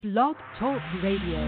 Blog Talk Radio.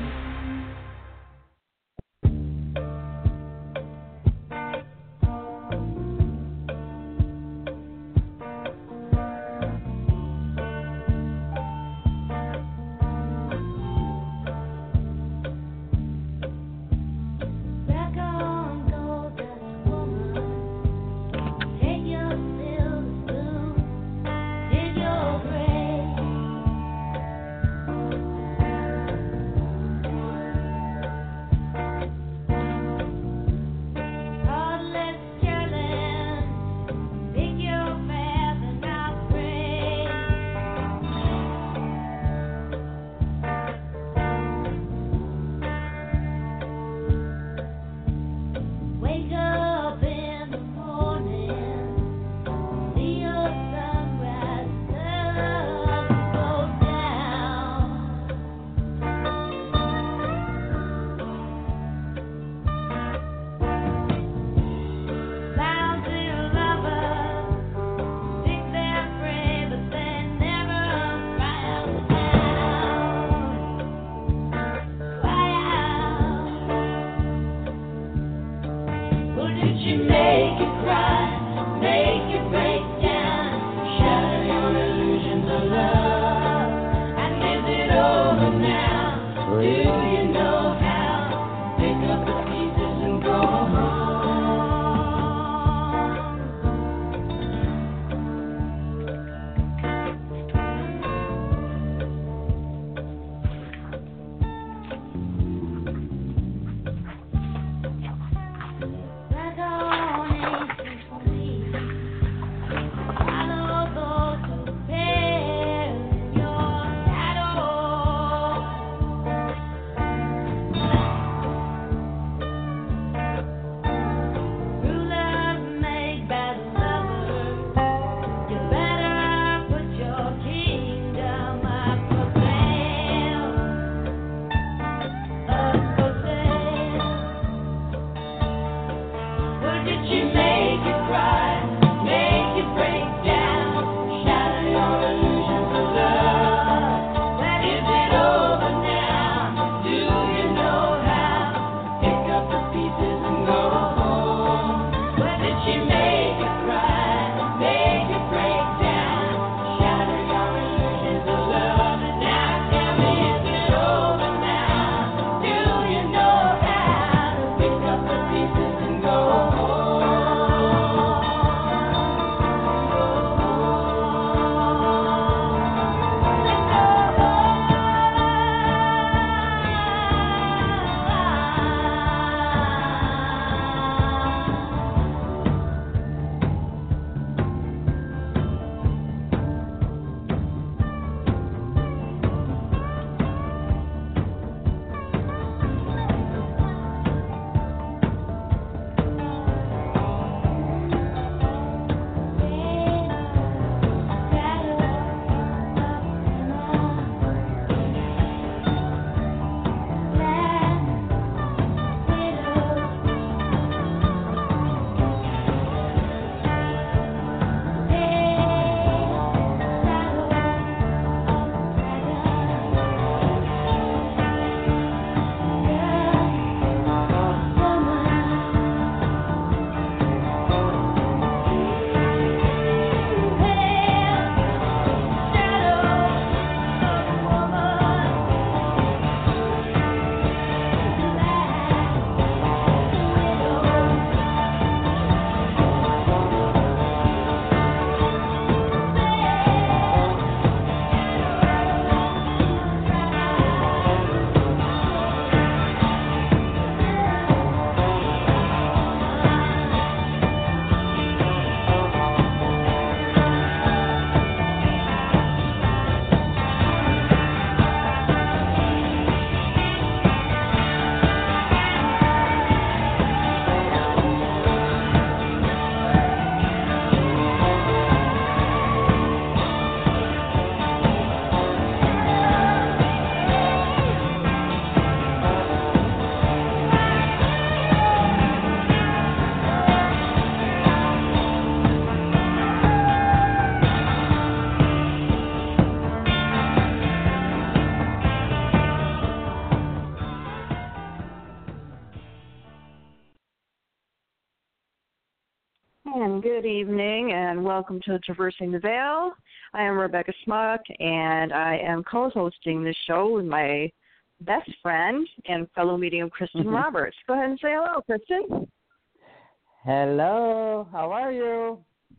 Good evening, and welcome to Traversing the Veil. I am Rebecca Smuck, and I am co-hosting this show with my best friend and fellow medium, Kristen Roberts. Go ahead and say hello, Kristen. Hello. How are you?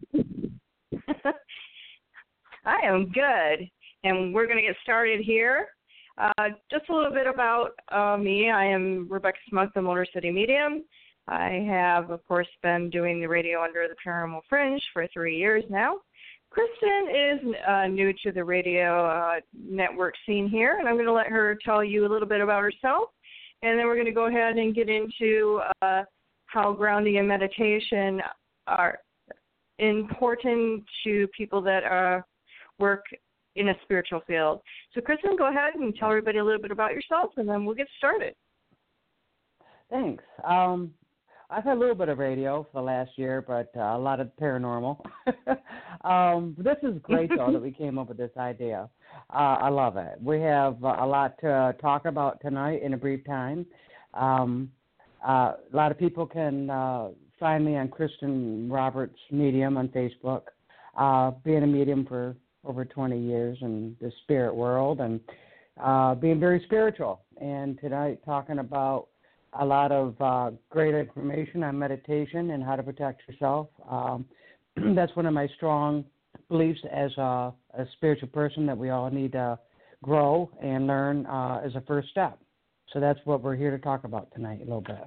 I am good, and we're going to get started here. Just a little bit about me. I am Rebecca Smuck, the Motor City Medium. I have, of course, been doing the radio under the Paranormal Fringe for 3 years now. Kristen is new to the radio network scene here, and I'm going to let her tell you a little bit about herself, and then we're going to go ahead and get into how grounding and meditation are important to people that work in a spiritual field. So, Kristen, go ahead and tell everybody a little bit about yourself, and then we'll get started. Thanks. I've had a little bit of radio for the last year, but a lot of paranormal. This is great, though, that we came up with this idea. I love it. We have a lot to talk about tonight in a brief time. A lot of people can find me on Kristen Roberts Medium on Facebook, being a medium for over 20 years in the spirit world and being very spiritual. And tonight talking about a lot of great information on meditation and how to protect yourself. That's one of my strong beliefs as a spiritual person, that we all need to grow and learn as a first step. So that's what we're here to talk about tonight a little bit.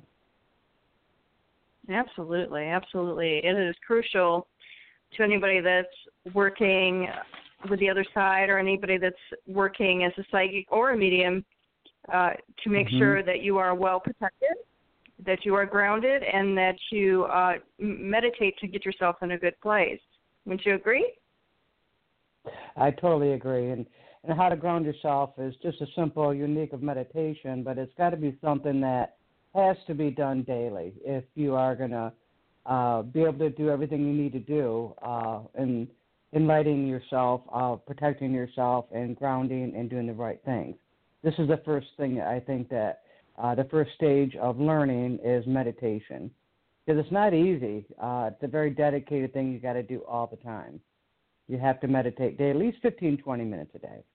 Absolutely, absolutely. It is crucial to anybody that's working with the other side or anybody that's working as a psychic or a medium to make sure that you are well protected, that you are grounded, and that you meditate to get yourself in a good place. Wouldn't you agree? I totally agree. And how to ground yourself is just a simple, unique of meditation, but it's got to be something that has to be done daily if you are going to be able to do everything you need to do in enlightening yourself, protecting yourself, and grounding and doing the right things. This is the first thing I think that the first stage of learning is meditation, because it's not easy. It's a very dedicated thing you got to do all the time. You have to meditate daily, at least 15, 20 minutes a day.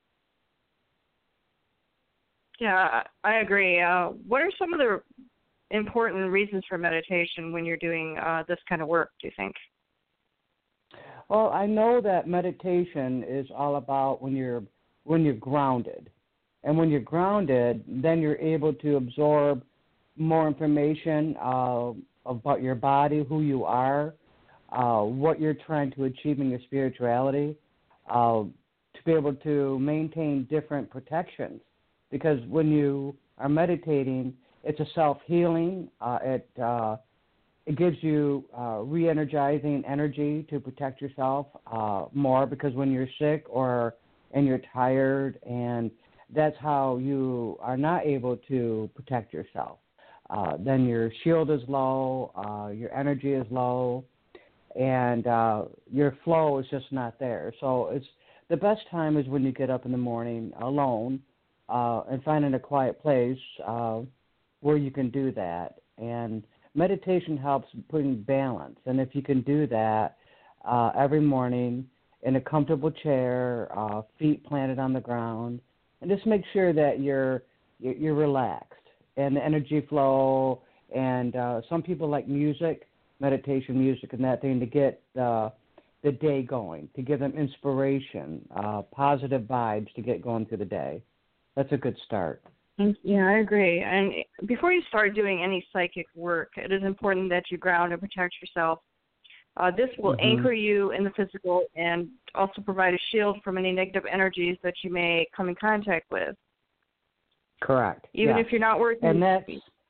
Yeah, I agree. What are some of the important reasons for meditation when you're doing this kind of work, do you think? Well, I know that meditation is all about when you're grounded. And when you're grounded, then you're able to absorb more information about your body, who you are, what you're trying to achieve in your spirituality, to be able to maintain different protections. Because when you are meditating, it's a self-healing. It gives you re-energizing energy to protect yourself more, because when you're sick and you're tired, and that's how you are not able to protect yourself. Then your shield is low, your energy is low, and your flow is just not there. So it's the best time is when you get up in the morning alone and finding a quiet place where you can do that. And meditation helps putting balance. And if you can do that every morning in a comfortable chair, feet planted on the ground, and just make sure that you're relaxed and the energy flow. And some people like music, meditation music, and that thing to get the day going, to give them inspiration, positive vibes to get going through the day. That's a good start. Yeah, I agree. And before you start doing any psychic work, it is important that you ground and protect yourself. This will anchor you in the physical and also provide a shield from any negative energies that you may come in contact with. Correct. Even if you're not working. And that's...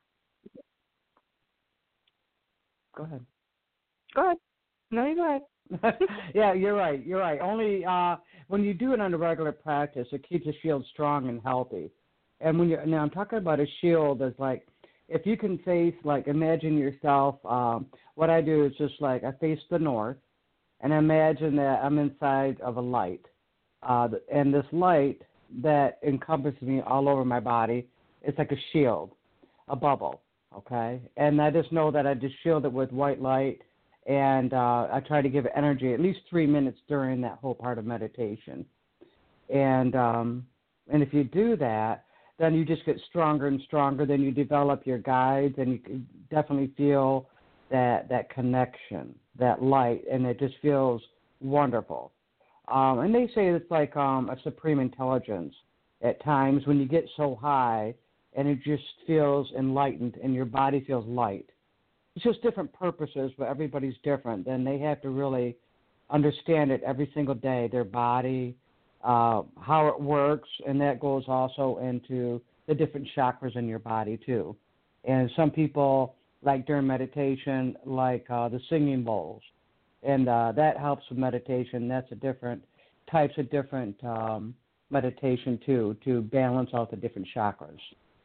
Go ahead. Go ahead. No, you go ahead. Yeah, you're right. Only when you do it under regular practice, it keeps the shield strong and healthy. And now I'm talking about a shield as like, if you can face, like, imagine yourself, what I do is just like I face the north, and imagine that I'm inside of a light. And this light that encompasses me all over my body, it's like a shield, a bubble, okay? And I just know that I just shield it with white light, And I try to give it energy at least 3 minutes during that whole part of meditation. And if you do that, then you just get stronger and stronger. Then you develop your guides, and you can definitely feel that connection, that light, and it just feels wonderful. And they say it's like a supreme intelligence at times when you get so high, and it just feels enlightened, and your body feels light. It's just different purposes, but everybody's different. Then they have to really understand it every single day, their body, how it works, and that goes also into the different chakras in your body too. And some people, like during meditation, like the singing bowls, and that helps with meditation. That's a different types of different meditation too, to balance out the different chakras.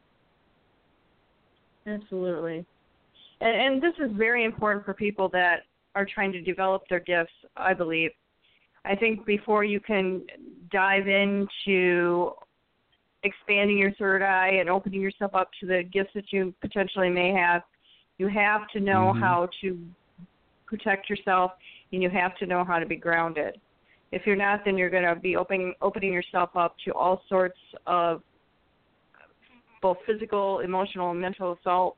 Absolutely. And this is very important for people that are trying to develop their gifts, I believe. I think before you can dive into expanding your third eye and opening yourself up to the gifts that you potentially may have, you have to know how to protect yourself, and you have to know how to be grounded. If you're not, then you're going to be opening yourself up to all sorts of both physical, emotional, and mental assault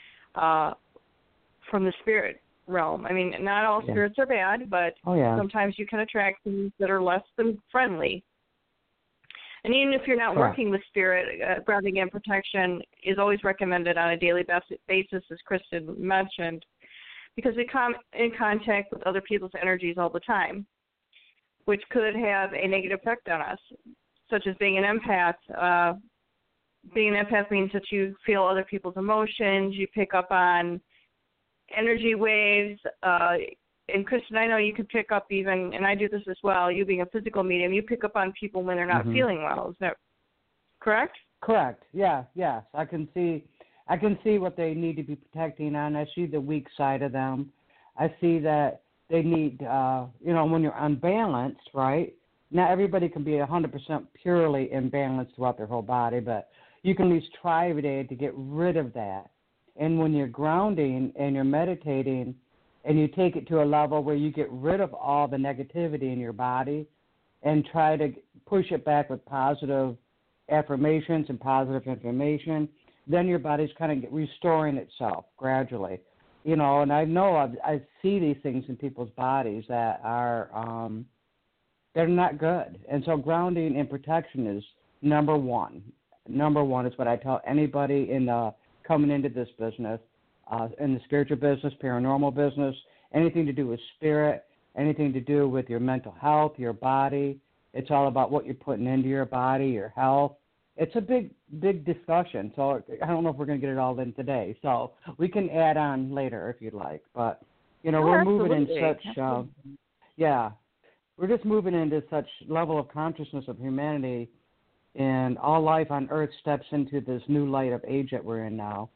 from the spirit realm. I mean, not all spirits are bad, but sometimes you can attract things that are less than friendly. And even if you're not working with spirit, grounding and protection is always recommended on a daily basis, as Kristen mentioned, because we come in contact with other people's energies all the time, which could have a negative effect on us, such as being an empath. Being an empath means that you feel other people's emotions, you pick up on energy waves, and Kristen, I know you can pick up even, and I do this as well, you being a physical medium, you pick up on people when they're not feeling well. Is that correct? Correct. Yeah, yes. I can see what they need to be protecting on. I see the weak side of them. I see that they need, when you're unbalanced, right? Not everybody can be 100% purely imbalanced throughout their whole body, but you can at least try every day to get rid of that. And when you're grounding and you're meditating and you take it to a level where you get rid of all the negativity in your body and try to push it back with positive affirmations and positive information, then your body's kind of restoring itself gradually. And I know I see these things in people's bodies that are they're not good. And so grounding and protection is number one. Number one is what I tell anybody coming into this business, in the spiritual business, paranormal business, anything to do with spirit, anything to do with your mental health, your body. It's all about what you're putting into your body, your health. It's a big, big discussion. So I don't know if we're going to get it all in today. So we can add on later if you'd like. But, we're moving in such, we're just moving into such level of consciousness of humanity, and all life on Earth steps into this new light of age that we're in now.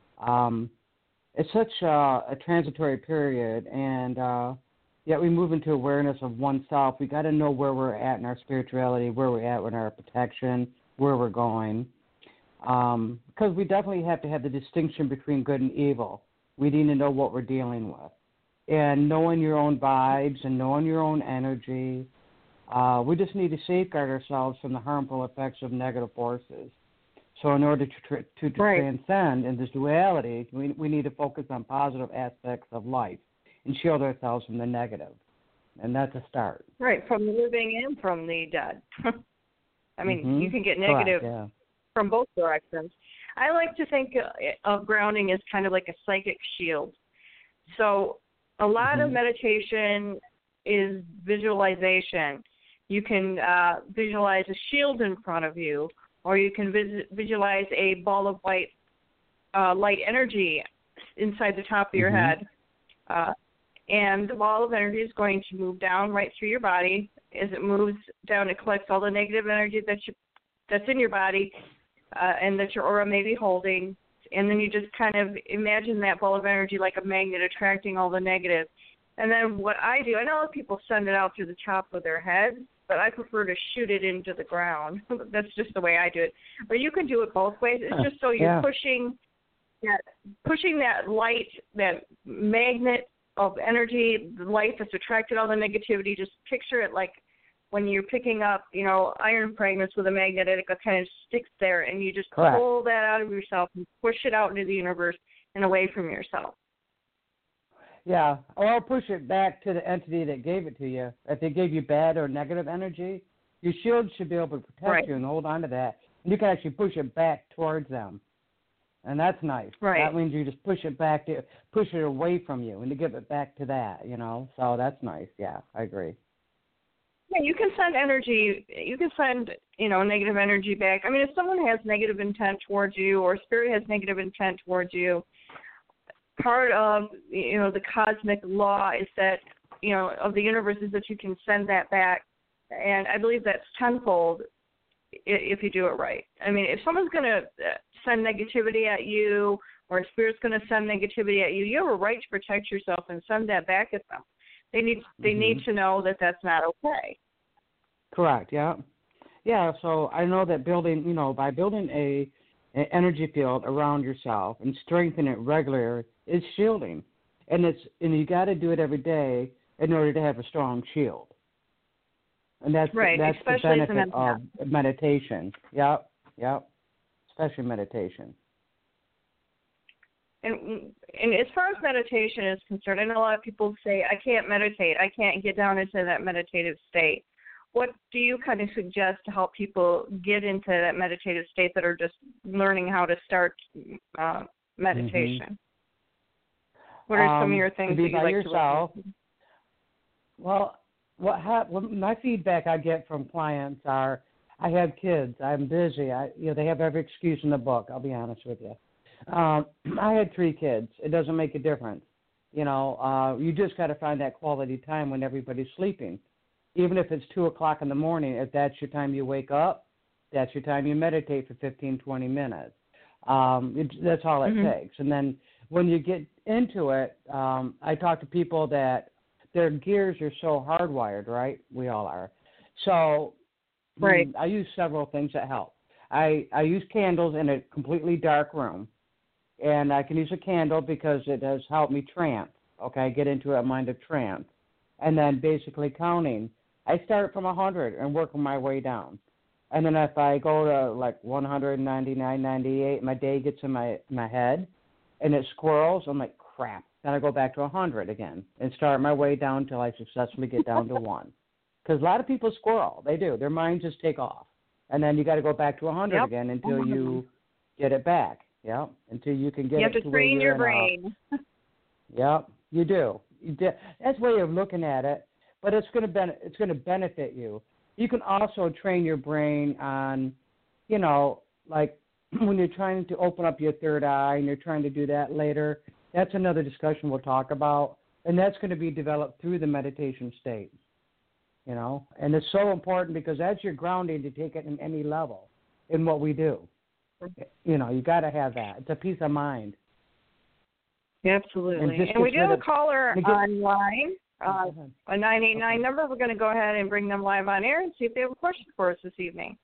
It's such a transitory period, and yet we move into awareness of oneself. We got to know where we're at in our spirituality, where we're at in our protection, where we're going, because we definitely have to have the distinction between good and evil. We need to know what we're dealing with, and knowing your own vibes and knowing your own energy. We just need to safeguard ourselves from the harmful effects of negative forces. So in order to transcend in this duality, we need to focus on positive aspects of life and shield ourselves from the negative. And that's a start. Right, from the living and from the dead. I mean, you can get negative from both directions. I like to think of grounding as kind of like a psychic shield. So a lot of meditation is visualization. You can visualize a shield in front of you, or you can visualize a ball of white light energy inside the top of your head. And the ball of energy is going to move down right through your body. As it moves down, it collects all the negative energy that's in your body and that your aura may be holding. And then you just kind of imagine that ball of energy like a magnet attracting all the negative. And then what I do, I know people send it out through the top of their head, but I prefer to shoot it into the ground. That's just the way I do it. But you can do it both ways. It's just so you're pushing that light, that magnet of energy, the light that's attracted all the negativity. Just picture it like when you're picking up, iron fragments with a magnet, it kind of sticks there, and you just Correct. pull that out of yourself and push it out into the universe and away from yourself. Yeah, or push it back to the entity that gave it to you. If they gave you bad or negative energy, your shield should be able to protect Right. you and hold on to that. And you can actually push it back towards them. And that's nice. Right. That means you just push it away from you and to give it back to that, So that's nice. Yeah, I agree. Yeah, you can send energy. You can send, negative energy back. I mean, if someone has negative intent towards you, or spirit has negative intent towards you, part of, the cosmic law is that, of the universe is that you can send that back. And I believe that's tenfold if you do it right. I mean, if someone's going to send negativity at you, or a spirit's going to send negativity at you, you have a right to protect yourself and send that back at them. They need to know that that's not okay. Correct. Yeah. Yeah. So I know that by building an energy field around yourself and strengthening it regularly is shielding, and you got to do it every day in order to have a strong shield. And that's right. That's especially the benefit of meditation. Yep. Especially meditation. And as far as meditation is concerned, I know a lot of people say, I can't meditate. I can't get down into that meditative state. What do you kind of suggest to help people get into that meditative state that are just learning how to start meditation? Mm-hmm. What are some of your things to be that you by like yourself? to listen to? Well, my feedback I get from clients are, I have kids, I'm busy. They have every excuse in the book. I'll be honest with you. I had 3 kids. It doesn't make a difference. You just got to find that quality time when everybody's sleeping. Even if it's 2 o'clock in the morning, if that's your time you wake up, that's your time you meditate for 15, 20 minutes. That's all it takes. And then when you get into it, I talk to people that their gears are so hardwired, right? We all are. So right. I use several things that help. I use candles in a completely dark room. And I can use a candle because it has helped me trance. Okay, get into a mind of trance. And then basically counting. I start from 100 and work my way down. And then if I go to like 199, 98, my day gets in my head and it squirrels, I'm like, crap. Then I go back to 100 again and start my way down until I successfully get down to 1. Because a lot of people squirrel. They do. Their minds just take off. And then you got to go back to 100 again until you get it back. Yep, until you can get it to where you're. You have to train your brain. Yep, you do. That's a way of looking at it, but it's going to benefit you. You can also train your brain on, like when you're trying to open up your third eye and you're trying to do that later. That's another discussion we'll talk about, and that's going to be developed through the meditation state. And it's so important because that's your grounding to take it in any level in what we do. You got to have that. It's a peace of mind. Absolutely. And we do have a caller online, a 989 number. We're going to go ahead and bring them live on air and see if they have a question for us this evening.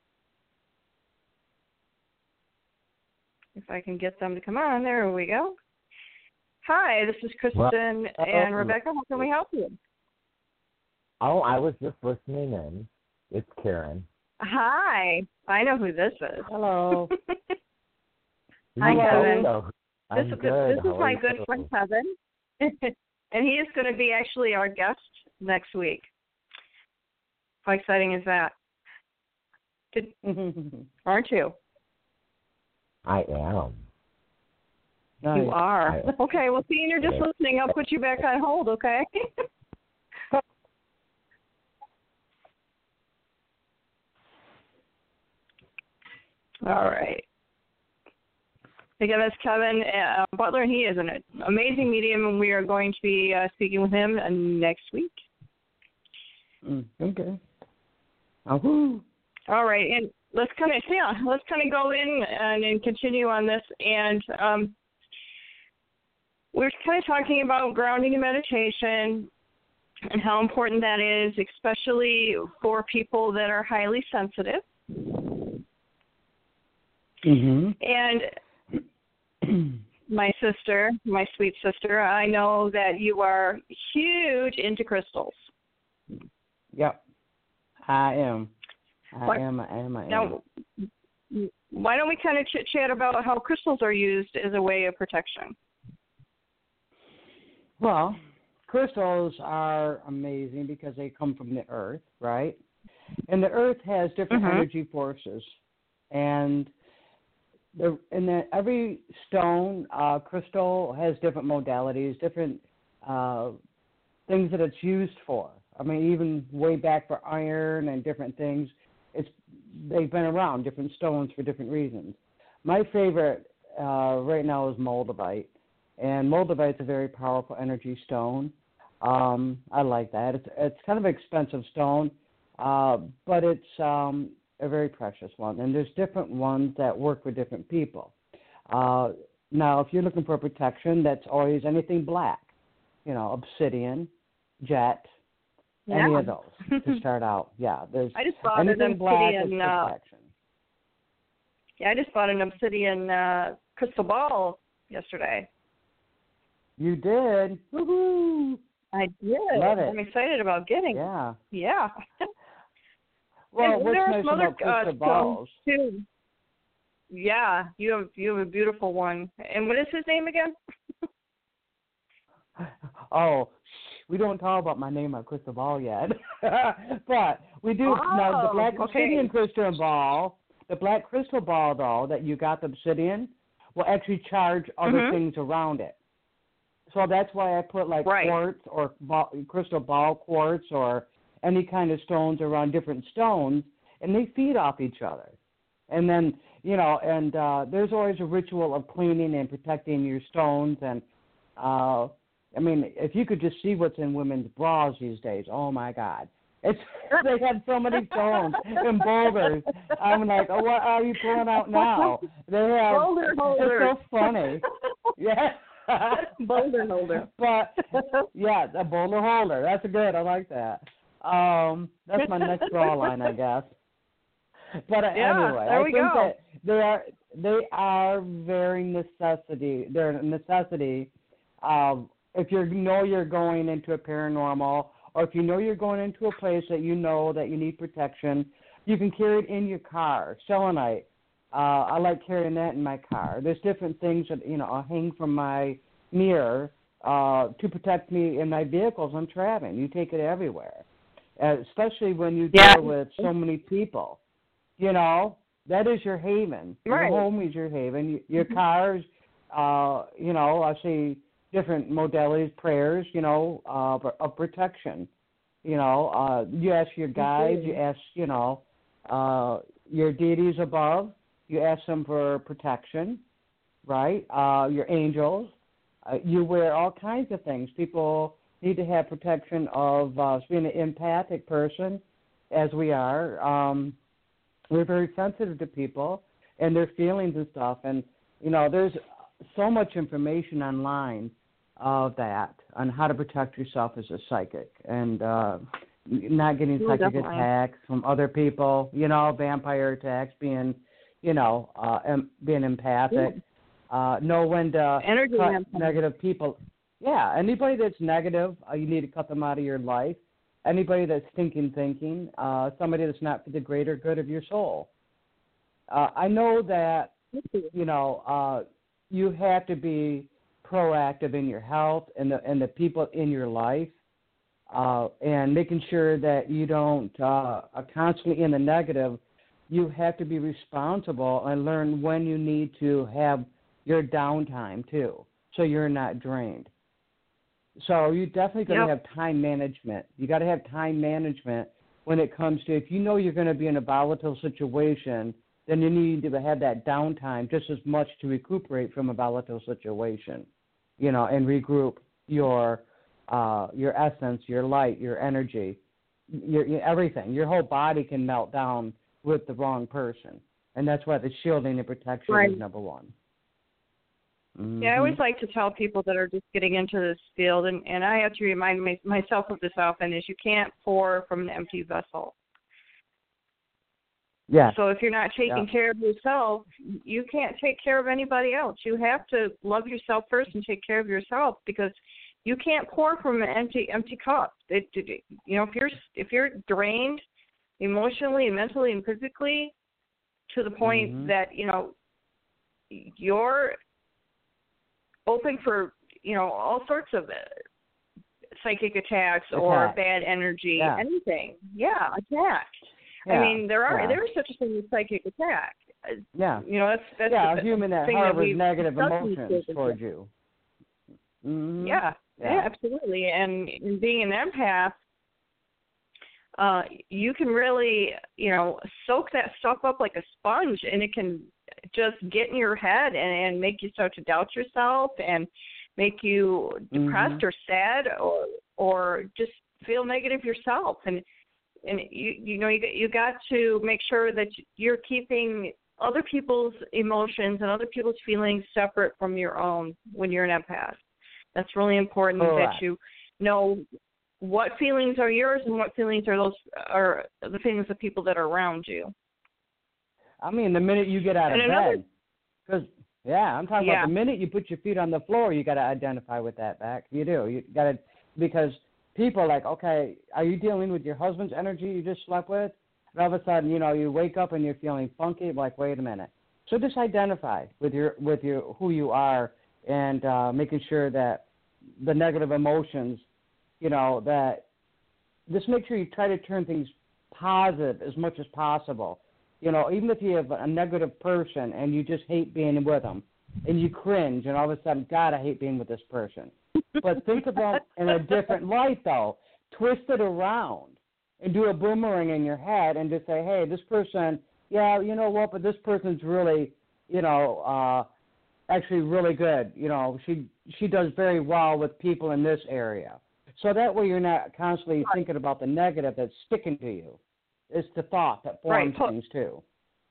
If I can get them to come on. There we go. Hi, this is Kristen and Rebecca. How can we help you? Oh, I was just listening in. It's Karen. Hi. I know who this is. Hello. Hi, Kevin. I'm This good. is my good friend, Kevin. And he is going to be actually our guest next week. How exciting is that? Aren't you? I am. Nice. You are. Okay, well, seeing you're just listening, I'll put you back on hold, okay? All right. Again, that's Kevin Butler, and he is an amazing medium, and we are going to be speaking with him next week. Okay. All right, and let's kind of go in and continue on this, and we're kind of talking about grounding and meditation and how important that is, especially for people that are highly sensitive. Mm-hmm. And my sister, my sweet sister, I know that you are huge into crystals. Yep, I am. I am. Now, why don't we kind of chit-chat about how crystals are used as a way of protection? Well, crystals are amazing because they come from the earth, right? And the earth has different energy forces. And every stone, crystal has different modalities, different things that it's used for. I mean, even way back for iron and different things, they've been around, different stones for different reasons. My favorite right now is moldavite. And moldavite is a very powerful energy stone. I like that. It's kind of an expensive stone, but it's a very precious one. And there's different ones that work with different people. Now, if you're looking for protection, that's always anything black, obsidian, jet, any of those to start out. Yeah, there's I just bought an obsidian. Protection. Yeah, I just bought an obsidian crystal ball yesterday. You did? Woohoo! I did. Love it. I'm excited about getting it. Yeah. Well, what's nice about crystal balls? Too. Yeah, you have a beautiful one. And what is his name again? Oh, we don't talk about my name on crystal ball yet, but we do. Now, the black obsidian crystal ball, the black crystal ball though that you got the obsidian will actually charge other things around it. So that's why I put quartz or crystal ball quartz or any kind of stones around different stones, and they feed off each other. And then, there's always a ritual of cleaning and protecting your stones. And, I mean, if you could just see what's in women's bras these days, oh, my God. They have so many stones and boulders. I'm like, oh, what are you pulling out now? They have, boulder holder. It's so funny. Yeah. Boulder holder. But, yeah, a boulder holder. That's good. I like that. That's my next bra line, I guess. But anyway, I think that they are very necessity. They're a necessity. If you're going into a paranormal, or if you're going into a place that you know that you need protection, you can carry it in your car. Selenite. I like carrying that in my car. There's different things that I hang from my mirror to protect me in my vehicles I'm traveling. You take it everywhere, especially when you deal with so many people. That is your haven. Right. Your home is your haven. Your cars, I see different modalities, prayers, of protection. You ask your guides, you ask, your deities above, you ask them for protection, right? Your angels. You wear all kinds of things. People need to have protection of being an empathic person, as we are. We're very sensitive to people and their feelings and stuff. And, there's so much information online of that, on how to protect yourself as a psychic and not getting psychic attacks from other people, vampire attacks, being, being empathic. Know when to cut negative people. Yeah, anybody that's negative, you need to cut them out of your life. Anybody that's thinking, somebody that's not for the greater good of your soul. I know that, you have to be proactive in your health and the people in your life, and making sure that you don't constantly in the negative. You have to be responsible and learn when you need to have your downtime too, so you're not drained. So you definitely got to have time management. You got to have time management when it comes to, if you're going to be in a volatile situation, then you need to have that downtime just as much to recuperate from a volatile situation, and regroup your essence, your light, your energy, your everything. Your whole body can melt down with the wrong person, and that's why the shielding and protection is number one. Mm-hmm. Yeah, I always like to tell people that are just getting into this field, and I have to remind myself of this often, is you can't pour from an empty vessel. Yeah. So if you're not taking care of yourself, you can't take care of anybody else. You have to love yourself first and take care of yourself, because you can't pour from an empty cup. If you're drained emotionally, mentally, and physically to the point that you're open for all sorts of psychic attacks or bad energy, anything. Yeah, attacked. Yeah. I mean, there is such a thing as psychic attack. Yeah. That's a human that harbors negative emotions towards you. you. Mm-hmm. Yeah, absolutely. And being an empath, you can really, soak that stuff up like a sponge, and it can just get in your head and make you start to doubt yourself and make you depressed or sad or just feel negative yourself. And you got to make sure that you're keeping other people's emotions and other people's feelings separate from your own when you're an empath. That's really important. Correct. That you know what feelings are yours and what feelings are the feelings of people that are around you. I mean, the minute you get out of bed, because I'm talking about the minute you put your feet on the floor, you got to identify with that back. You do. You got to, because people are like, okay, are you dealing with your husband's energy you just slept with? And all of a sudden, you wake up and you're feeling funky. Like, wait a minute. So just identify with your who you are, and making sure that the negative emotions, that just make sure you try to turn things positive as much as possible. Even if you have a negative person and you just hate being with them and you cringe and all of a sudden, God, I hate being with this person. But think about in a different light, though. Twist it around and do a boomerang in your head and just say, hey, this person, you know what, but this person's really, actually really good. She does very well with people in this area. So that way you're not constantly thinking about the negative that's sticking to you. It's the thought that forms things too.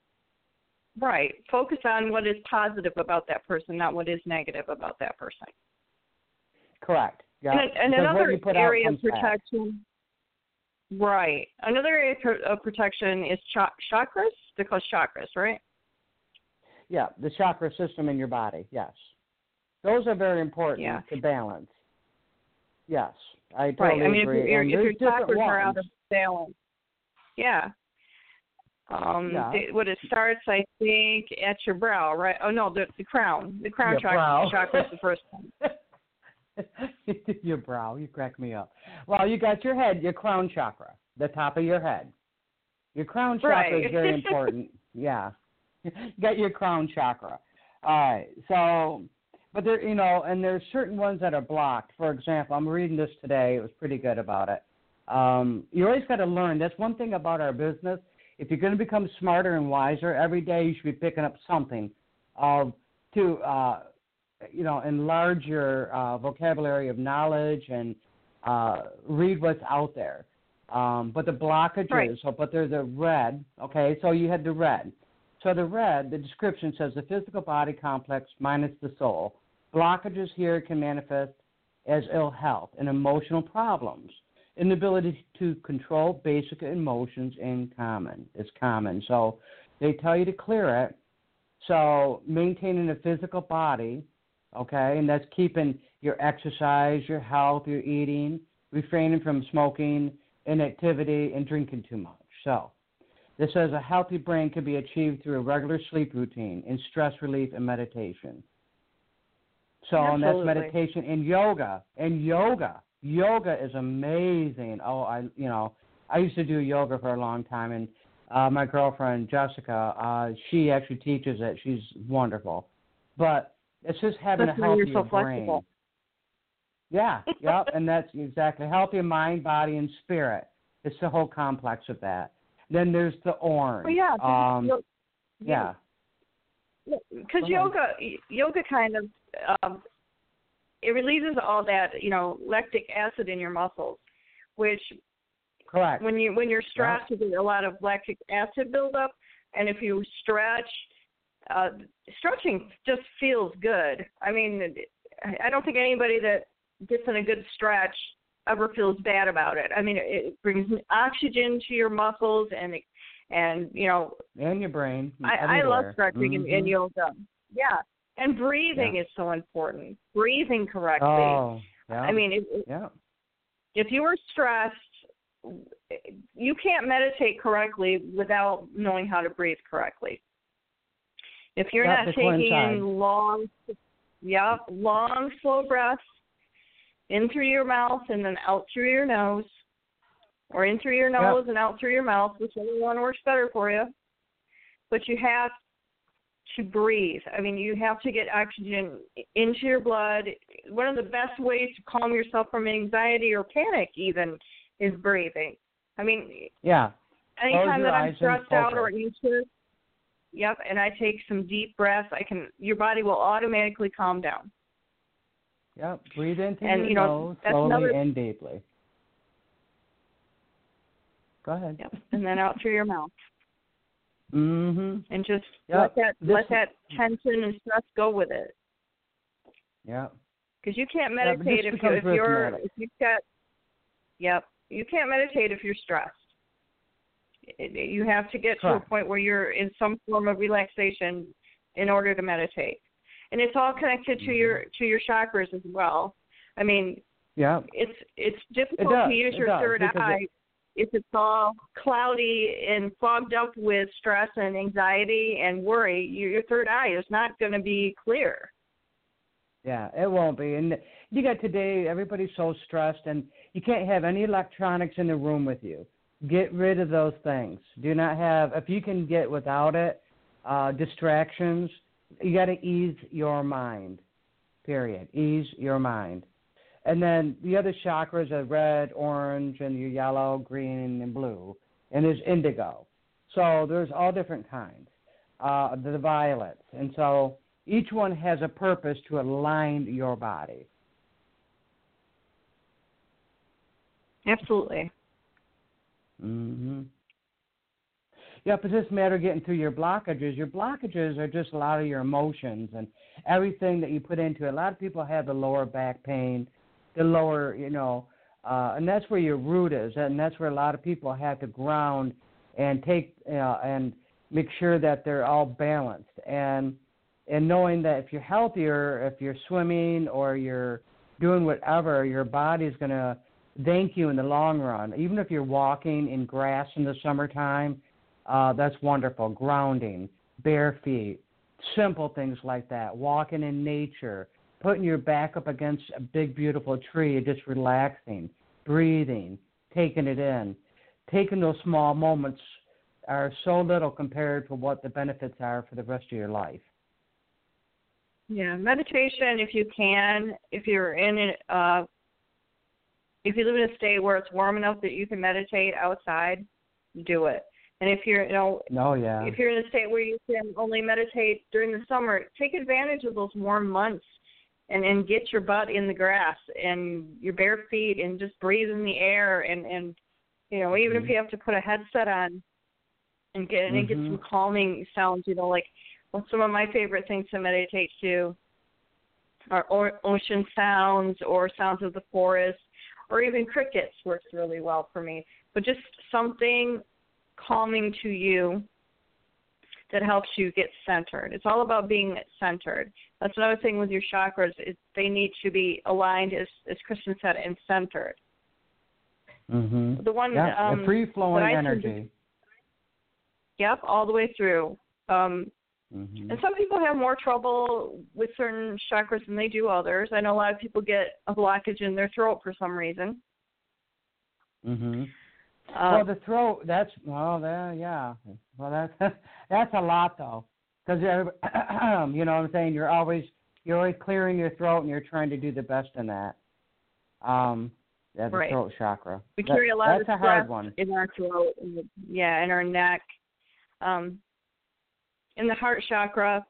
Right. Focus on what is positive about that person, not what is negative about that person. Correct. Yeah. And another area of protection. Right. Another area of protection is chakras. They're called chakras, right? Yeah, the chakra system in your body, yes. Those are very important to balance. Yes, I totally agree. If your chakras are out of balance. Yeah. It starts, I think, at your brow, right? Oh, no, the crown. The crown chakra is the first one. Your brow, you crack me up. Well, you got your head, your crown chakra, the top of your head. Your crown chakra is very important. Yeah. You got your crown chakra. All right. So, but there, and there's certain ones that are blocked. For example, I'm reading this today. It was pretty good about it. You always got to learn. That's one thing about our business. If you're going to become smarter and wiser, every day you should be picking up something to enlarge your vocabulary of knowledge and read what's out there. But the blockages, but they're the red. Okay, so you had the red. So the red, the description says the physical body complex minus the soul. Blockages here can manifest as ill health and emotional problems. Inability to control basic emotions is common. So they tell you to clear it. So maintaining a physical body, okay, and that's keeping your exercise, your health, your eating, refraining from smoking, inactivity, and drinking too much. So this says a healthy brain can be achieved through a regular sleep routine and stress relief and meditation. So and that's meditation and yoga. Yoga is amazing. Oh, I used to do yoga for a long time, and my girlfriend Jessica, she actually teaches it. She's wonderful. But it's just having a healthier brain. Flexible. Yeah, and that's exactly healthy mind, body, and spirit. It's the whole complex of that. Then there's the orange. Well, because yoga kind of it releases all that lactic acid in your muscles, which correct when you're stressed, you get a lot of lactic acid buildup, and if you stretch, stretching just feels good. I mean, I don't think anybody that gets in a good stretch ever feels bad about it. I mean, it brings oxygen to your muscles, and And, and your brain. I love everywhere. stretching and yoga. Yeah. And breathing is so important. Breathing correctly. Oh, yeah. I mean, if you are stressed, you can't meditate correctly without knowing how to breathe correctly. If you're not taking in long, slow breaths in through your mouth and then out through your nose, or in through your nose and out through your mouth, whichever one works better for you. But you have to breathe. I mean, you have to get oxygen into your blood. One of the best ways to calm yourself from anxiety or panic even is breathing. I mean, anytime that I'm stressed out or anxious, and I take some deep breaths, your body will automatically calm down. Yep, breathe into your nose slowly and deeply. Go ahead. Yep, and then out through your mouth. Mm-hmm. And just let that tension and stress go with it. Yeah. Because you can't meditate you can't meditate if you're stressed. You have to get to a point where you're in some form of relaxation in order to meditate. And it's all connected to your chakras as well. I mean, it's difficult to use your third eye if it's all cloudy and fogged up with stress and anxiety and worry. Your third eye is not going to be clear. Yeah, it won't be. And you got today, everybody's so stressed, and you can't have any electronics in the room with you. Get rid of those things. Do not have, if you can get without it, distractions, you got to ease your mind, period. Ease your mind. And then the other chakras are red, orange, and your yellow, green, and blue. And there's indigo. So there's all different kinds, the violets. And so each one has a purpose to align your body. Absolutely. Mm-hmm. Yeah, but it's just a matter of getting through your blockages. Your blockages are just a lot of your emotions and everything that you put into it. A lot of people have the lower back pain, the lower, and that's where your root is, and that's where a lot of people have to ground and take and make sure that they're all balanced. And knowing that if you're healthier, if you're swimming or you're doing whatever, your body's going to thank you in the long run. Even if you're walking in grass in the summertime, that's wonderful. Grounding, bare feet, simple things like that. Walking in nature, putting your back up against a big, beautiful tree, just relaxing, breathing, taking it in. Taking those small moments are so little compared to what the benefits are for the rest of your life. Yeah, meditation, if you can, if you're if you live in a state where it's warm enough that you can meditate outside, do it. And if you're, if you're in a state where you can only meditate during the summer, take advantage of those warm months and get your butt in the grass and your bare feet and just breathe in the air and even if you have to put a headset on and get some calming sounds, some of my favorite things to meditate to are ocean sounds or sounds of the forest, or even crickets works really well for me. But just something calming to you that helps you get centered. It's all about being centered. That's another thing with your chakras. They need to be aligned, as Kristen said, and centered. Mm-hmm. The one, the free-flowing energy. All the way through. And some people have more trouble with certain chakras than they do others. I know a lot of people get a blockage in their throat for some reason. Mm-hmm. Well, the throat, that's a lot, though. Because, you know what I'm saying, you're always clearing your throat and you're trying to do the best in that. The throat chakra. We carry a lot of stress a hard one. In our throat, in our neck. In the heart chakra,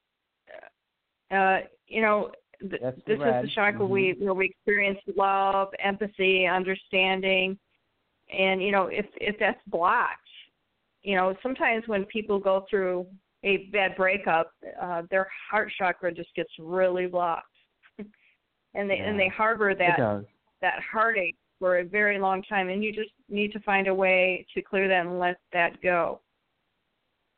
this is the chakra where we experience love, empathy, understanding. And, if that's blocked, sometimes when people go through a bad breakup, their heart chakra just gets really blocked. and they harbor that heartache for a very long time. And you just need to find a way to clear that and let that go.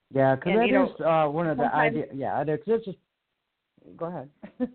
Yeah, because And, that you know, is one of the ideas. Yeah, it's just. Go ahead.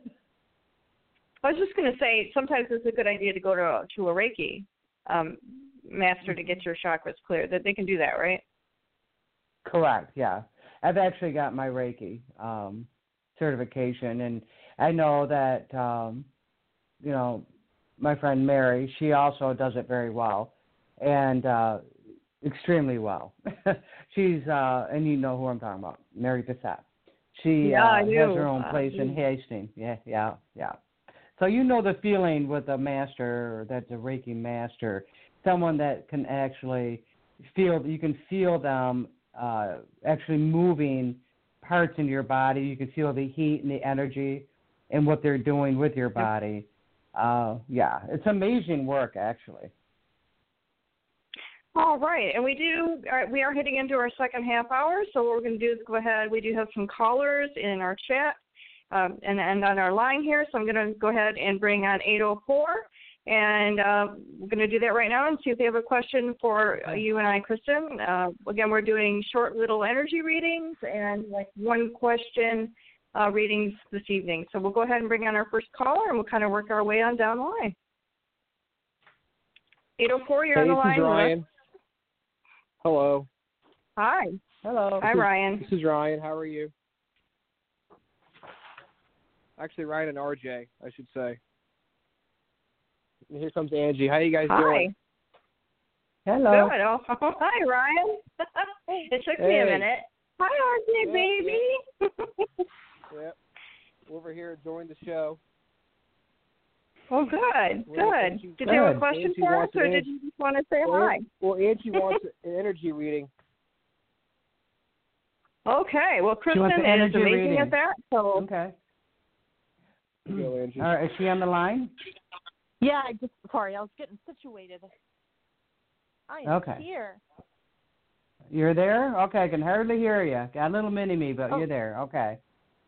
I was just going to say, sometimes it's a good idea to go to a Reiki master to get your chakras clear. That they can do that, right? Correct. Yeah, I've actually got my Reiki certification, and I know that you know, my friend Mary, she also does it very well, and extremely well. She's and you know who I'm talking about, Mary Bissett. She has her own place in Hastings. Yeah. So you know the feeling with a master that's a Reiki master, someone that can actually feel. You can feel them actually moving parts in your body. You can feel the heat and the energy and what they're doing with your body. Yeah, it's amazing work, actually. All right, and we are heading into our second half hour, so what we're going to do is go ahead. We do have some callers in our chat and on our line here, so I'm going to go ahead and bring on 804, and we're going to do that right now and see if they have a question for you and I, Kristen. Again, we're doing short little energy readings and like one question readings this evening. So we'll go ahead and bring on our first caller, and we'll kind of work our way on down the line. 804, you're on the line. This is Ryan. Hello. Hi. Hello. Hi, Ryan. This is Ryan. How are you? Actually, Ryan and RJ, I should say. And here comes Angie. How you guys doing? Hello. Good. Oh, hi, Ryan. It took me a minute. Hi, RJ, baby. Yep. Over here enjoying the show. Oh, good. Good. Did you have a question for us, or did you just want to say hi? Well, Angie wants an energy reading. Okay. Well, Kristen is amazing at that. So. Okay. Go, Angie. All right, is she on the line? Yeah, sorry, I was getting situated. I am here. You're there? Okay, I can hardly hear you. Got a little mini-me, but you're there. Okay.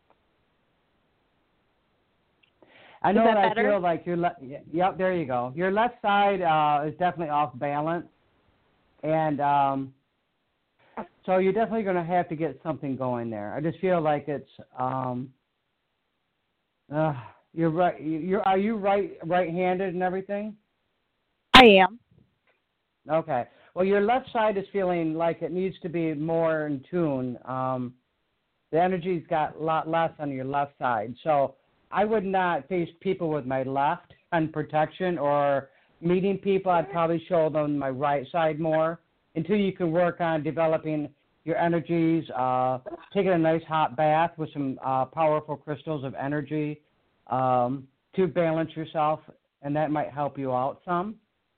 I know that I feel like yep, there you go. Your left side is definitely off balance. And so you're definitely going to have to get something going there. I just feel like it's you're right. Are you right-handed and everything? I am. Okay. Well, your left side is feeling like it needs to be more in tune. The energy's got a lot less on your left side. So I would not face people with my left on protection, or meeting people. I'd probably show them my right side more until you can work on developing your energies, taking a nice hot bath with some powerful crystals of energy to balance yourself, and that might help you out some.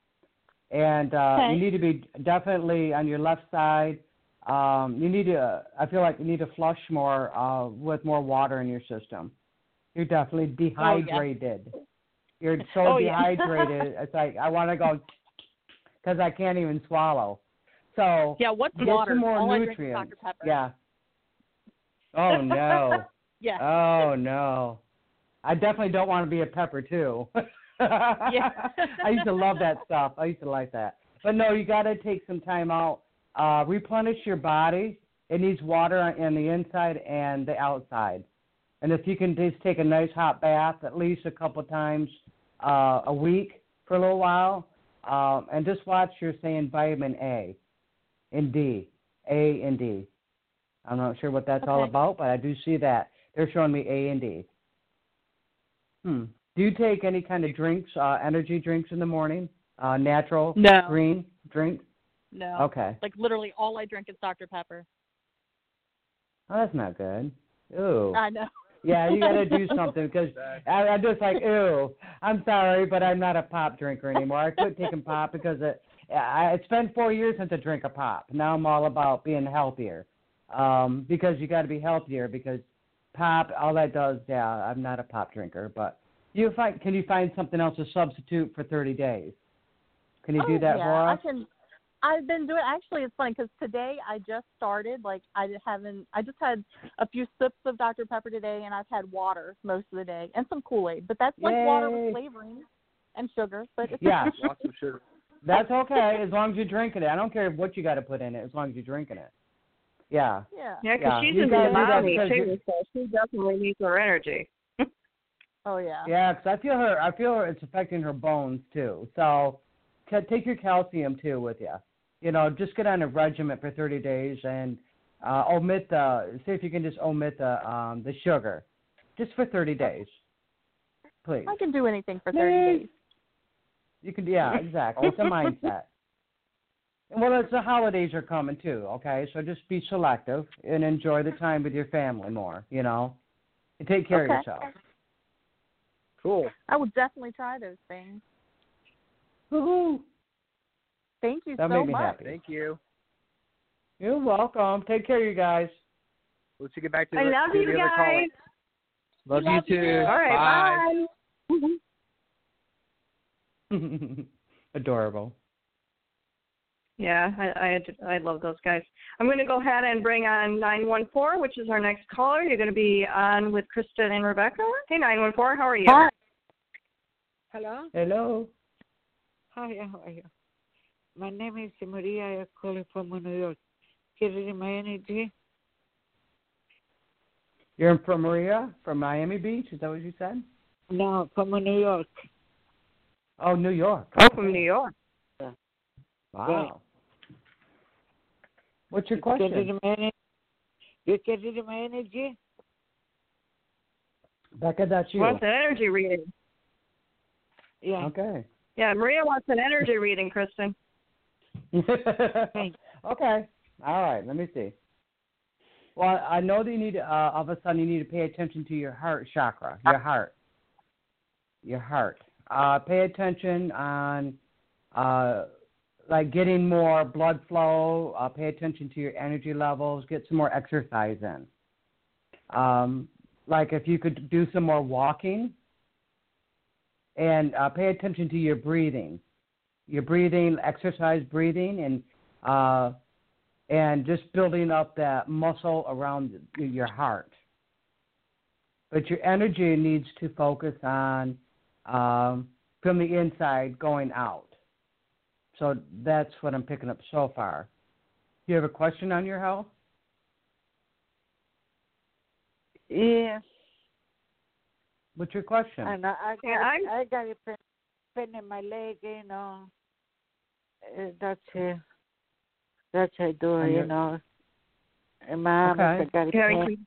And you need to be definitely on your left side. You need to, I feel like you need to flush more with more water in your system. You're definitely dehydrated. You're so dehydrated. It's like I want to go because I can't even swallow. So what's get water? some more All nutrients. I drink is Dr. Pepper. Yeah. Oh no. Yeah. Oh no. I definitely don't want to be a pepper too. Yeah. I used to love that stuff. I used to like that. But no, you got to take some time out. Replenish your body. It needs water on the inside and the outside. And if you can just take a nice hot bath at least a couple times a week for a little while, and just watch you're saying vitamin A and D. A and D. I'm not sure what that's all about, but I do see that. They're showing me A and D. Do you take any kind of drinks, energy drinks in the morning? Natural, green drink? No. Okay. Like literally all I drink is Dr. Pepper. Oh, that's not good. Ew. I know. Yeah, you got to do something because I'm just like, ew. I'm sorry, but I'm not a pop drinker anymore. I quit taking pop because it's been 4 years since I drank a pop. Now I'm all about being healthier because you got to be healthier because pop, all that does, I'm not a pop drinker. But can you find something else to substitute for 30 days? Can you do that for us? I've been doing. Actually, it's funny because today I just started. Like I just had a few sips of Dr. Pepper today, and I've had water most of the day and some Kool-Aid. But that's like water with flavoring and sugar. But yeah, lots of sugar. That's okay as long as you're drinking it. I don't care what you got to put in it as long as you're drinking it. Yeah. Yeah. Yeah, because Yeah, she's you in gotta do that Zamboni because too, so she definitely needs her energy. Oh yeah. Yeah, 'cause I feel her. It's affecting her bones too. So, take your calcium too with you. You know, just get on a regimen for 30 days and see if you can just omit the sugar, just for 30 days, please. I can do anything for 30 days. You can, yeah, exactly. It's a mindset. Well, it's the holidays are coming too. Okay, so just be selective and enjoy the time with your family more. You know, and take care of yourself. Cool. I will definitely try those things. Woohoo! Thank you That so made me much. happy. Thank you. You're welcome. Take care, you guys. Let's get back to I the, love to you the other caller. guys. Love you too. All right, bye. Adorable. Yeah, I love those guys. I'm going to go ahead and bring on 914, which is our next caller. You're going to be on with Kristen and Rebecca. Hey, 914, how are you? Hi. Hello? Hello. Hi, how are you? My name is Maria. I'm calling from New York. Getting my energy? You're from Maria, from Miami Beach? Is that what you said? No, from New York. Oh, New York. Oh, from New York. Wow. What's your question? You getting my energy? Becca, that's you. Wants an energy reading. Yeah. Okay. Yeah, Maria wants an energy reading, Kristen. Okay. All right. Let me see. Well, I know that you need, all of a sudden, you need to pay attention to your heart chakra, your heart. Your heart. Pay attention on, like, getting more blood flow. Pay attention to your energy levels. Get some more exercise in. Like, if you could do some more walking. And pay attention to your breathing. Your breathing, exercise breathing, and just building up that muscle around your heart. But your energy needs to focus on from the inside going out. So that's what I'm picking up so far. Do you have a question on your health? Yeah. What's your question? And I got a pain in my leg, you know. That's it. That's what I do, you know. And my arms, I got a pain.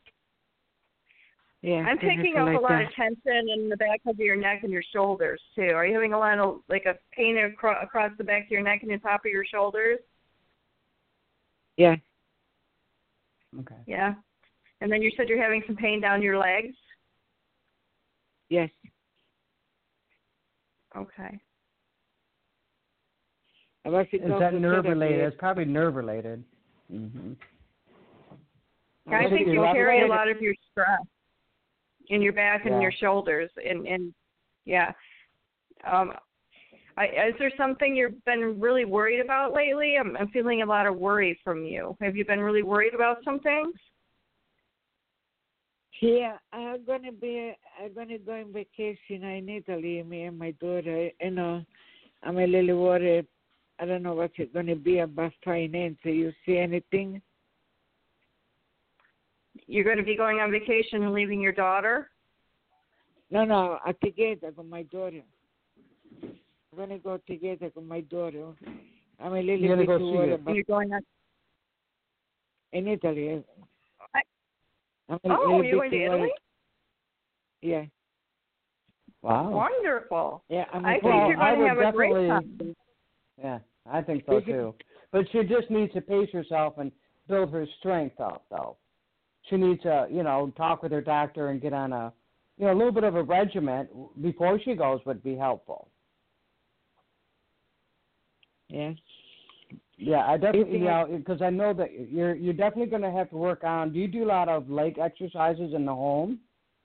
Yeah, I'm picking up a lot of tension in the back of your neck and your shoulders, too. Are you having a lot of, like, a pain across the back of your neck and the top of your shoulders? Yeah. Okay. Yeah. And then you said you're having some pain down your legs? Yes. Okay. Is that nerve related? It's probably nerve related. Mm-hmm. I think you carry a lot of your stress in your back and your shoulders, and yeah. Is there something you've been really worried about lately? I'm feeling a lot of worry from you. Have you been really worried about some things? Yeah, I'm gonna go on vacation in Italy. Me and my daughter. You know, I'm a little worried. I don't know what it's gonna be about finance. You see anything? You're going to be going on vacation and leaving your daughter? No, together with my daughter. I'm gonna go together with my daughter. I'm a little bit worried about. You're going on in Italy. You're going to Italy? Yeah. Wow. Wonderful. Yeah, I think you're going to have a great time. Yeah, I think so too. But she just needs to pace herself and build her strength up, though. She needs to, talk with her doctor and get on a little bit of a regimen before she goes would be helpful. Yeah. Yeah, I definitely, because I know that you're definitely going to have to work on. Do you do a lot of leg exercises in the home?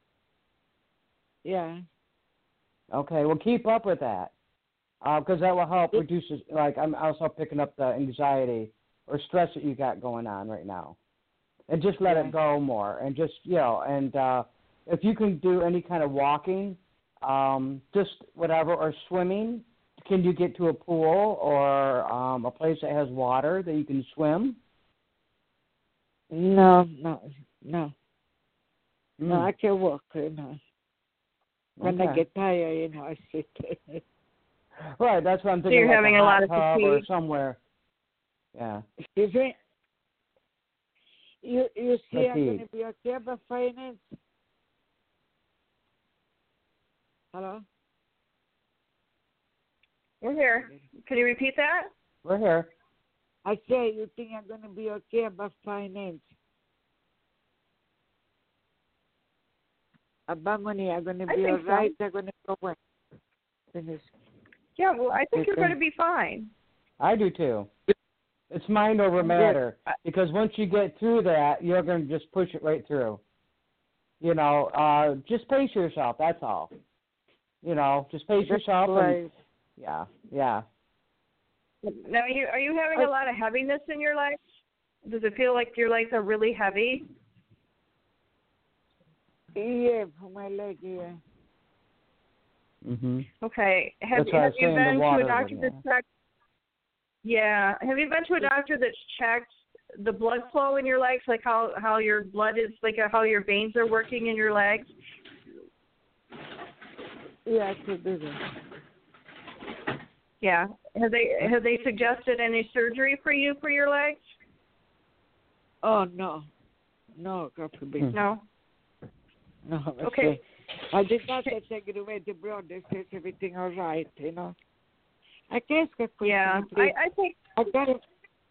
Yeah. Okay, well, keep up with that, because that will help reduce. Like, I'm also picking up the anxiety or stress that you got going on right now, and just let it go more, and just and if you can do any kind of walking, just whatever, or swimming. Can you get to a pool or a place that has water that you can swim? No. Mm. No, I can walk, When I Okay. get tired, I sit. Right, that's what I'm thinking. you're like having a a hot lot of tub or fatigue. somewhere. Yeah. Excuse me? You see I'm going Fatigue. to be okay about finance? Hello? We're here. Can you repeat that? We're here. I say, you think I'm going to be okay about finance? About money, I'm going to I be think all so. right. I'm going to go away. Finish. Yeah, well, I think you're Okay. going to be fine. I do too. It's mind over matter, because once you get through that, you're going to just push it right through. Just pace yourself. That's all. Just pace yourself. Right. And, yeah. Now, are you having a lot of heaviness in your legs? Does it feel like your legs are really heavy? Yeah, for my leg, yeah. Mhm. Okay. Have That's what I was you saying, the been to water a doctor one, that's checked? Yeah. Have you been to a doctor that's checked the blood flow in your legs, like how your blood is, like how your veins are working in your legs? Yeah, I could do that. Yeah. Have they suggested any surgery for you for your legs? Oh, no. No, God forbid. No. No. Okay. I did not take it away the blood. They said everything all right, I guess Yeah. I think I got it.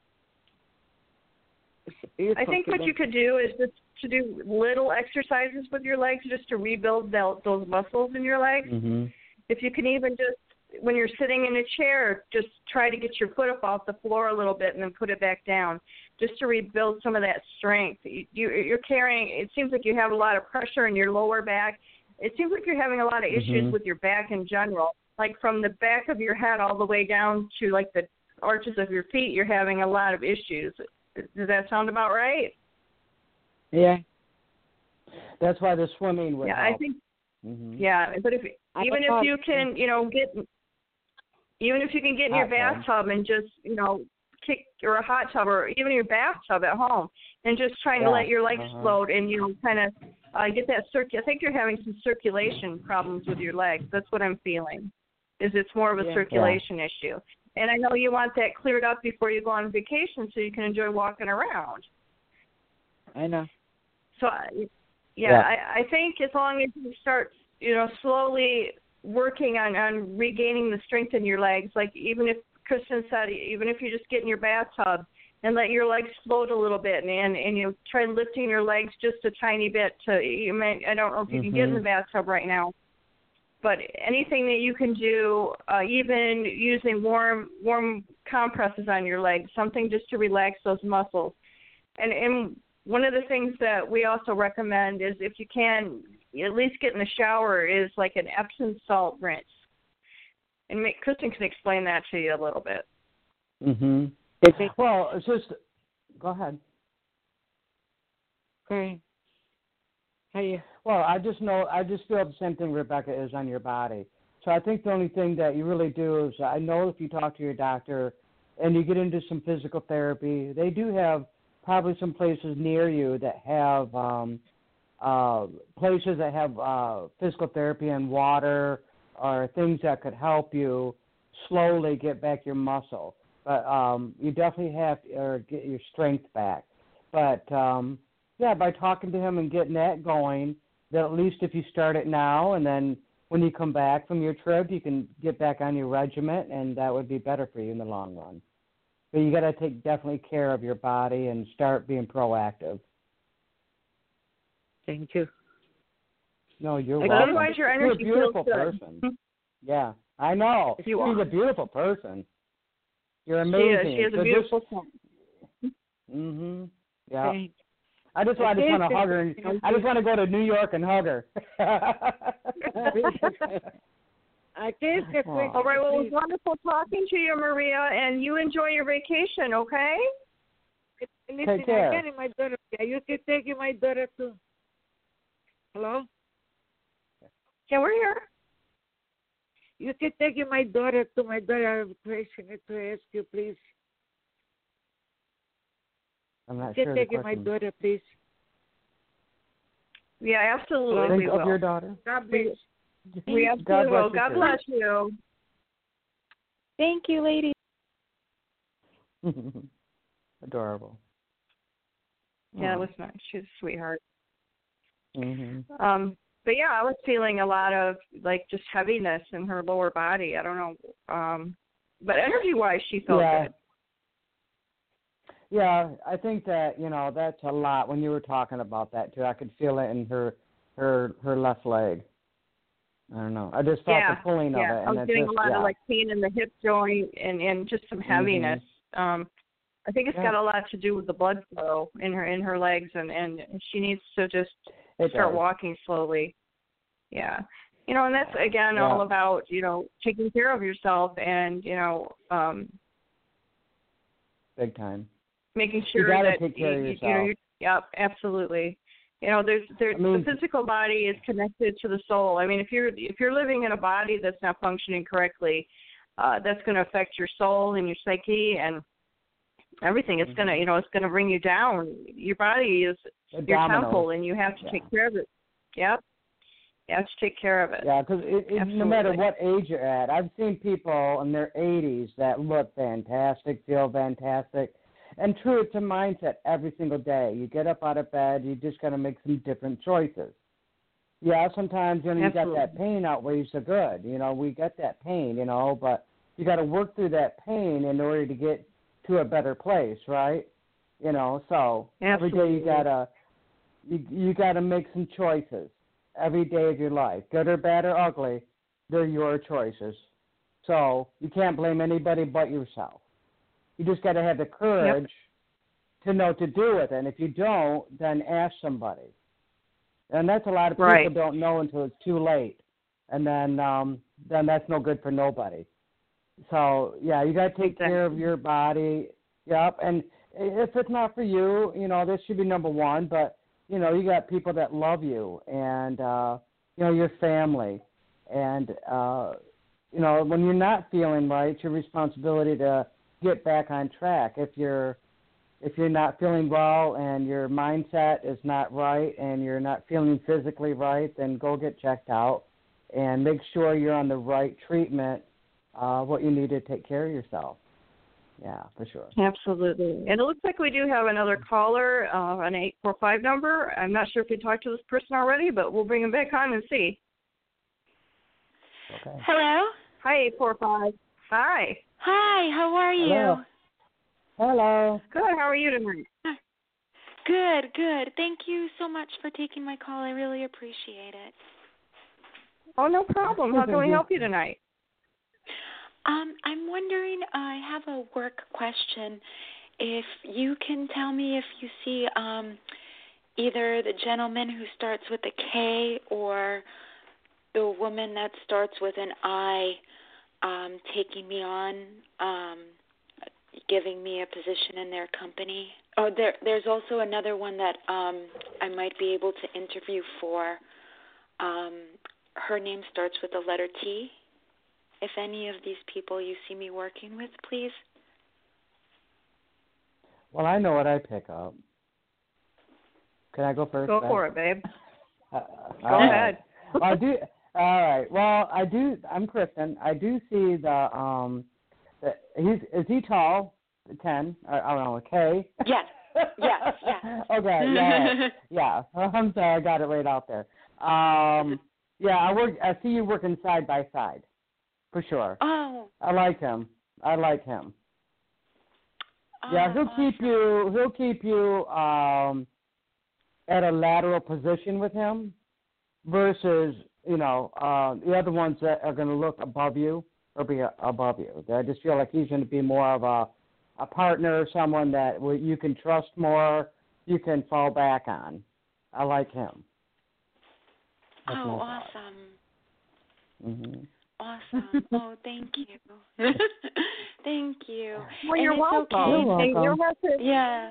I think what you could do is just to do little exercises with your legs just to rebuild those muscles in your legs. Mhm. If you can even just, when you're sitting in a chair, just try to get your foot up off the floor a little bit and then put it back down, just to rebuild some of that strength. You're carrying, it seems like you have a lot of pressure in your lower back. It seems like you're having a lot of issues with your back in general, like from the back of your head all the way down to like the arches of your feet. You're having a lot of issues. Does that sound about right? Yeah. That's why the swimming would help. I think. Mhm. Yeah, but if you can, even if you can get in your bathtub and just, kick, or a hot tub, or even your bathtub at home, and just trying to let your legs float and, kind of get that I think you're having some circulation problems with your legs. That's what I'm feeling, is it's more of a circulation issue. And I know you want that cleared up before you go on vacation so you can enjoy walking around. I know. So, I think as long as you start, slowly working on regaining the strength in your legs, like even if Kristen said, even if you just get in your bathtub and let your legs float a little bit and try lifting your legs just a tiny bit I don't know if you can get in the bathtub right now, but anything that you can do, even using warm compresses on your legs, something just to relax those muscles. And one of the things that we also recommend is, if you can, at least get in the shower, is like an Epsom salt rinse. And Kristen can explain that to you a little bit. Mhm. Well, it's just. Go ahead. Okay. Hey. Well, I just feel the same thing Rebecca is on your body. So I think the only thing that you really do is, I know if you talk to your doctor and you get into some physical therapy, they do have probably some places near you that have places that have physical therapy and water, or things that could help you slowly get back your muscle. But you definitely have to get your strength back. But by talking to him and getting that going, that at least if you start it now, and then when you come back from your trip, you can get back on your regimen, and that would be better for you in the long run. But you got to take definitely care of your body and start being proactive. Thank you. No, you're welcome. Otherwise, your energy You're a beautiful feels good. person. Yeah, I know. She's a beautiful person. You're amazing. She is a beautiful person. Mhm. Yeah. Thanks. I just want to hug her. I just want to go to New York and hug her. I guess all right. Well, it was wonderful talking to you, Maria, and you enjoy your vacation. Okay. Listen, Take care. I'm getting my daughter. You can take my daughter too. Hello? Yeah, we're here. You can take my daughter to my daughter. I have a question to ask you, please. I'm not Can sure. take my daughter, please. Yeah, absolutely. Think We of will. your daughter. God bless. We absolutely will. God bless you. Thank you, ladies. Adorable. Yeah, it was nice. She's a sweetheart. Mm-hmm. But yeah, I was feeling a lot of like just heaviness in her lower body. I don't know. But energy-wise, she felt good. Yeah, I think that, that's a lot. When you were talking about that too, I could feel it in her left leg. I don't know. I just felt the pulling of it. I was getting a lot of like pain in the hip joint and just some heaviness. I think it's got a lot to do with the blood flow in her legs, and she needs to just start walking slowly. Yeah. And that's, again, all about, taking care of yourself and, big time. Making sure you that take care of yourself. Yep, absolutely. The physical body is connected to the soul. I mean, if you're living in a body that's not functioning correctly, that's going to affect your soul and your psyche and everything. It's going to, it's going to bring you down. Your body is your temple, and you have to take care of it. Yep. You have to take care of it. Yeah, because no matter what age you're at, I've seen people in their 80s that look fantastic, feel fantastic. And true, it's a mindset every single day. You get up out of bed, you just got to make some different choices. Yeah, sometimes, you got that pain outweighs the good. We get that pain, but you got to work through that pain in order to get to a better place, right? So every day you gotta make some choices. Every day of your life, good or bad or ugly, they're your choices. So you can't blame anybody but yourself. You just got to have the courage to know what to do with it. And if you don't, then ask somebody. And that's a lot of people don't know until it's too late. And then that's no good for nobody. So, yeah, you got to take care of your body. Yep. And if it's not for you, this should be number one. But, you got people that love you and, your family. And, when you're not feeling right, it's your responsibility to get back on track. If you're not feeling well and your mindset is not right and you're not feeling physically right, then go get checked out and make sure you're on the right treatment, what you need to take care of yourself. Yeah, for sure. Absolutely. And it looks like we do have another caller, an 845 number. I'm not sure if you talked to this person already, but we'll bring him back on and see. Okay. Hello? Hi, 845. Hi. Hi, how are you? Hello. Good, how are you tonight? Good. Thank you so much for taking my call. I really appreciate it. Oh, no problem. How can we help you tonight? I'm wondering, I have a work question. If you can tell me if you see either the gentleman who starts with a K or the woman that starts with an I taking me on, giving me a position in their company. Oh, there's also another one that I might be able to interview for. Her name starts with the letter T. If any of these people you see me working with, please. Well, I know what I pick up. Can I go first? Go for it, babe. Go ahead. I do. All right. Well, I do. I'm Kristen. I do see the is he tall? 10? I don't know. K. Yes. Okay. Yeah. I'm sorry. I got it right out there. Yeah. I see you working side by side, for sure. Oh. I like him. Yeah, he'll keep you at a lateral position with him versus, the other ones that are going to look above you or be above you. I just feel like he's going to be more of a partner, someone that you can trust more, you can fall back on. I like him. That's awesome. Mm-hmm. Awesome. Oh, thank you. Thank you. Well, you're welcome. Okay. You're welcome. Yeah.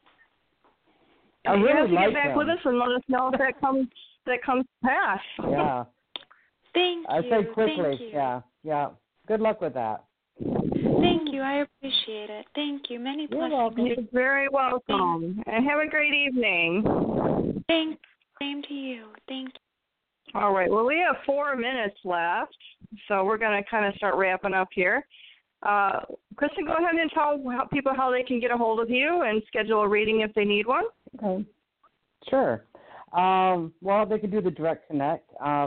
I really you have to like get back him. with us and let us know if that comes to pass. Yeah. Thank you. I say quickly. Thank you. Yeah. Good luck with that. Thank you. I appreciate it. Thank you. Many You're blessings. welcome. You're very welcome. And have a great evening. Thanks. Same to you. Thank you. All right. Well, we have 4 minutes left, so we're going to kind of start wrapping up here. Kristen, go ahead and tell people how they can get a hold of you and schedule a reading if they need one. Okay. Sure. Well, they can do the direct connect,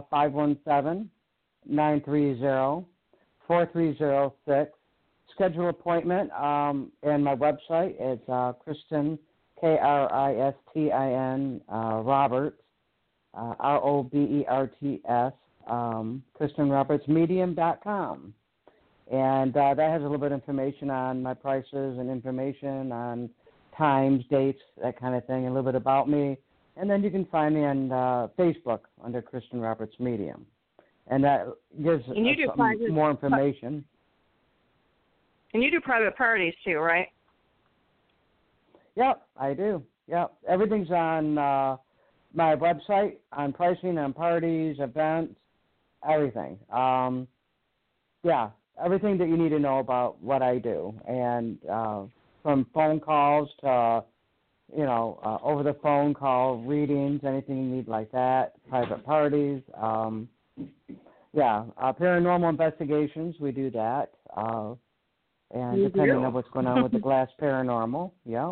517-930-4306. Schedule appointment, and my website is Kristen, Kristin, Roberts, Roberts, KristenRobertsMedium.com. And that has a little bit of information on my prices and information on times, dates, that kind of thing, a little bit about me. And then you can find me on Facebook under Kristen Roberts Medium. And that gives more information. And you do private parties too, right? Yep, I do. Yep. Everything's on my website, on pricing, on parties, events, everything. Yeah, everything that you need to know about what I do. And from phone calls to, over the phone call readings, anything you need like that, private parties. Paranormal investigations, we do that. And depending on what's going on with the Glass Paranormal,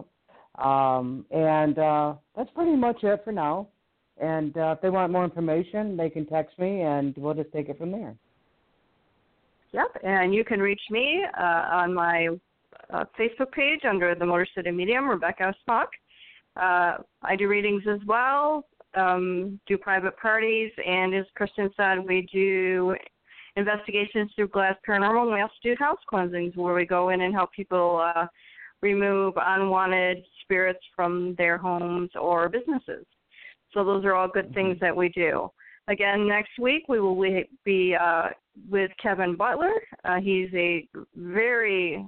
and that's pretty much it for now. And if they want more information, they can text me, and we'll just take it from there. Yep, and you can reach me on my Facebook page under the Motor City Medium, Rebecca Smock. I do readings as well, do private parties, and as Kristen said, we do investigations through Glass Paranormal, and we also do house cleansings where we go in and help people remove unwanted spirits from their homes or businesses. So those are all good things that we do. Again, next week we will be with Kevin Butler. He's a very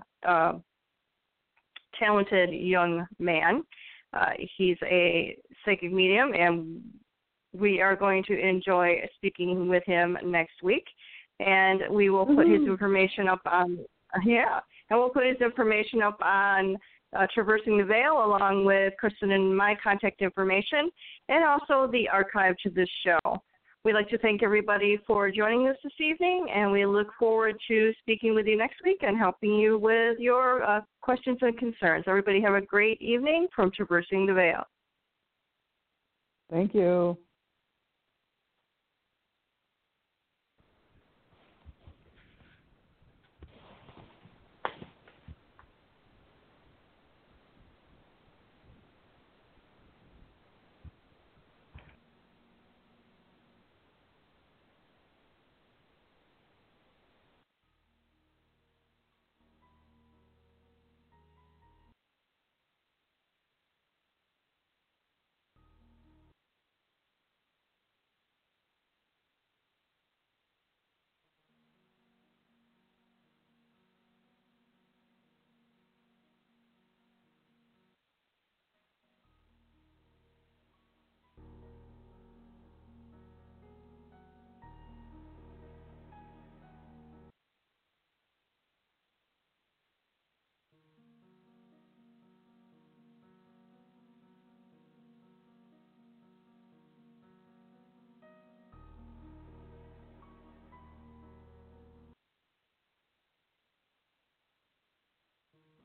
talented young man. He's a psychic medium, and we are going to enjoy speaking with him next week. And we will put his information up on, we'll put his information up on Traversing the Veil, along with Kristen and my contact information, and also the archive to this show. We'd like to thank everybody for joining us this evening, and we look forward to speaking with you next week and helping you with your questions and concerns. Everybody have a great evening from Traversing the Veil. Thank you.